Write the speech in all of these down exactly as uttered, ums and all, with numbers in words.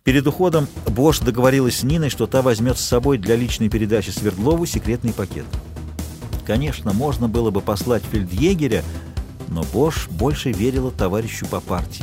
Перед уходом Бош договорилась с Ниной, что та возьмет с собой для личной передачи Свердлову секретный пакет. Конечно, можно было бы послать фельдъегеря, но Бош больше верила товарищу по партии.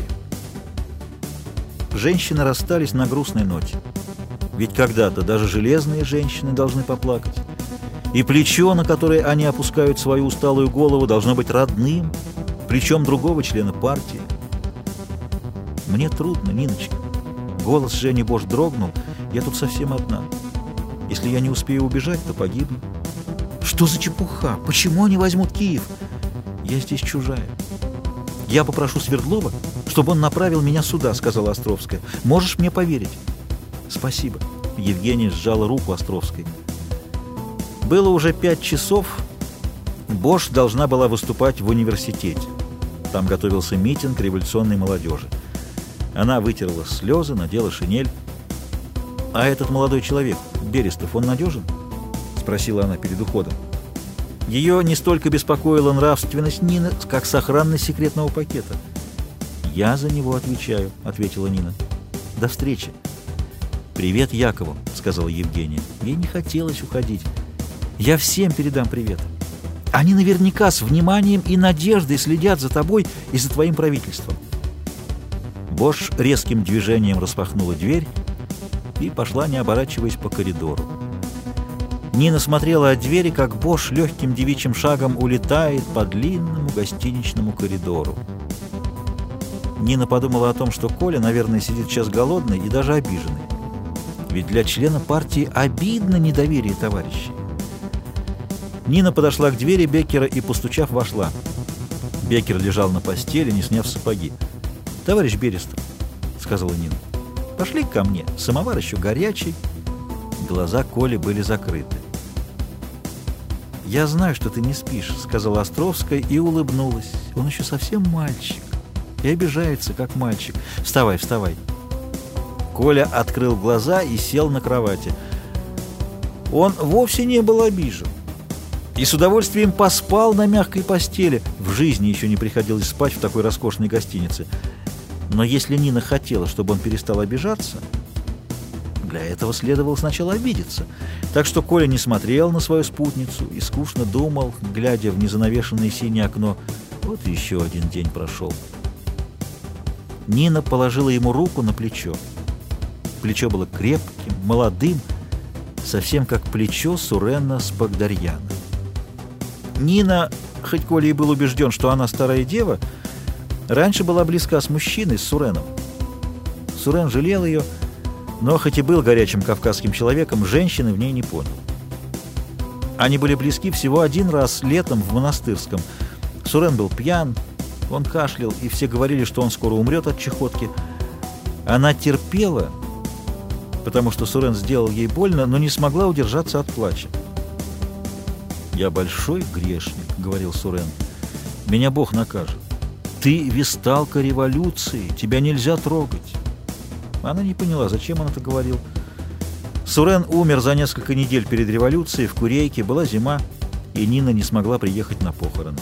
Женщины расстались на грустной ноте. Ведь когда-то даже железные женщины должны поплакать. И плечо, на которое они опускают свою усталую голову, должно быть родным, плечом другого члена партии. «Мне трудно, Ниночка». Голос Жени Бош дрогнул. «Я тут совсем одна. Если я не успею убежать, то погибну». «Что за чепуха? Почему они возьмут Киев?» «Я здесь чужая. Я попрошу Свердлова, чтобы он направил меня сюда», — сказала Островская. «Можешь мне поверить?» «Спасибо». Евгения сжала руку Островской. Было уже пять часов. Бош должна была выступать в университете. Там готовился митинг революционной молодежи. Она вытерла слезы, надела шинель. «А этот молодой человек, Берестов, он надежен?» — спросила она перед уходом. Ее не столько беспокоила нравственность Нины, как сохранность секретного пакета. «Я за него отвечаю», — ответила Нина. «До встречи». «Привет Якову», — сказала Евгения. Ей не хотелось уходить. «Я всем передам привет. Они наверняка с вниманием и надеждой следят за тобой и за твоим правительством». Бош резким движением распахнула дверь и пошла, не оборачиваясь, по коридору. Нина смотрела от двери, как Бош легким девичьим шагом улетает по длинному гостиничному коридору. Нина подумала о том, что Коля, наверное, сидит сейчас голодный и даже обиженный. Ведь для члена партии обидно недоверие товарищей. Нина подошла к двери Беккера и, постучав, вошла. Беккер лежал на постели, не сняв сапоги. «Товарищ Берестов», — сказала Нина, — «пошли ко мне, самовар еще горячий». Глаза Коли были закрыты. «Я знаю, что ты не спишь», — сказала Островская и улыбнулась. «Он еще совсем мальчик и обижается, как мальчик. Вставай, вставай». Коля открыл глаза и сел на кровати. Он вовсе не был обижен и с удовольствием поспал на мягкой постели. В жизни еще не приходилось спать в такой роскошной гостинице. Но если Нина хотела, чтобы он перестал обижаться, для этого следовало сначала обидеться. Так что Коля не смотрел на свою спутницу и скучно думал, глядя в незанавешенное синее окно. Вот еще один день прошел. Нина положила ему руку на плечо. Плечо было крепким, молодым, совсем как плечо Сурена Спагдарьяна. Нина, хоть Коля и был убежден, что она старая дева, раньше была близка с мужчиной, с Суреном. Сурен жалел ее, но хоть и был горячим кавказским человеком, женщины в ней не понял. Они были близки всего один раз летом в Монастырском. Сурен был пьян, он кашлял, и все говорили, что он скоро умрет от чахотки. Она терпела, потому что Сурен сделал ей больно, но не смогла удержаться от плача. «Я большой грешник», — говорил Сурен. «Меня Бог накажет. Ты весталка революции, тебя нельзя трогать». Она не поняла, зачем он это говорил. Сурен умер за несколько недель перед революцией в Курейке, была зима, и Нина не смогла приехать на похороны.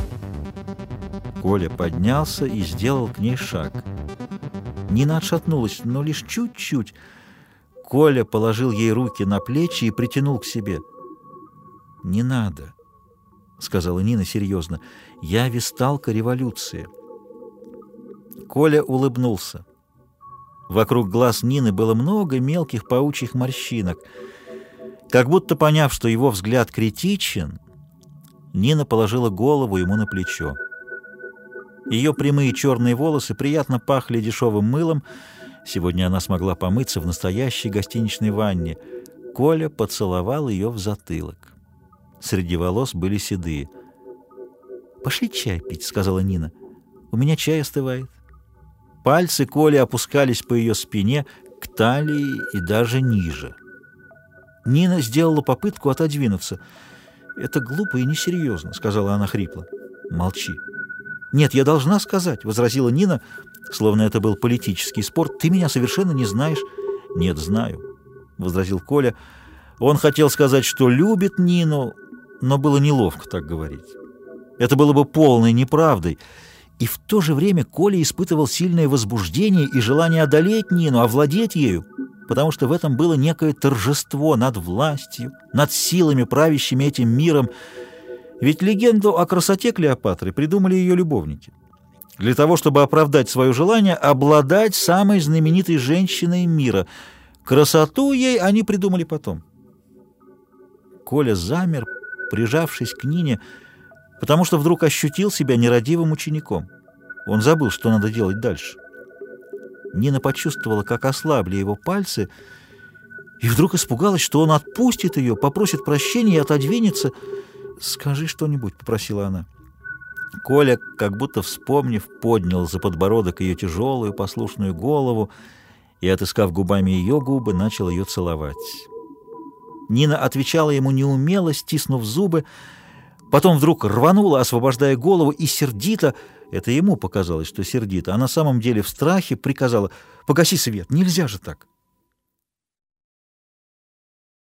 Коля поднялся и сделал к ней шаг. Нина отшатнулась, но лишь чуть-чуть. Коля положил ей руки на плечи и притянул к себе. «Не надо», — сказала Нина серьезно, — «я весталка революции». Коля улыбнулся. Вокруг глаз Нины было много мелких паучьих морщинок. Как будто поняв, что его взгляд критичен, Нина положила голову ему на плечо. Ее прямые черные волосы приятно пахли дешевым мылом. Сегодня она смогла помыться в настоящей гостиничной ванне. Коля поцеловал ее в затылок. Среди волос были седые. «Пошли чай пить», — сказала Нина. «У меня чай остывает». Пальцы Коли опускались по ее спине, к талии и даже ниже. Нина сделала попытку отодвинуться. «Это глупо и несерьезно», — сказала она хрипло. «Молчи». «Нет, я должна сказать», — возразила Нина, словно это был политический спор. «Ты меня совершенно не знаешь». «Нет, знаю», — возразил Коля. Он хотел сказать, что любит Нину, но было неловко так говорить. Это было бы полной неправдой, И в то же время Коля испытывал сильное возбуждение и желание одолеть Нину, овладеть ею, потому что в этом было некое торжество над властью, над силами, правящими этим миром. Ведь легенду о красоте Клеопатры придумали ее любовники, для того, чтобы оправдать свое желание обладать самой знаменитой женщиной мира. Красоту ей они придумали потом. Коля замер, прижавшись к Нине, потому что вдруг ощутил себя нерадивым учеником. Он забыл, что надо делать дальше. Нина почувствовала, как ослабли его пальцы, и вдруг испугалась, что он отпустит ее, попросит прощения и отодвинется. «Скажи что-нибудь», — попросила она. Коля, как будто вспомнив, поднял за подбородок ее тяжелую послушную голову и, отыскав губами ее губы, начал ее целовать. Нина отвечала ему неумело, стиснув зубы, потом вдруг рванула, освобождая голову, и сердито, это ему показалось, что сердито, а на самом деле в страхе приказала: «Погаси свет, нельзя же так».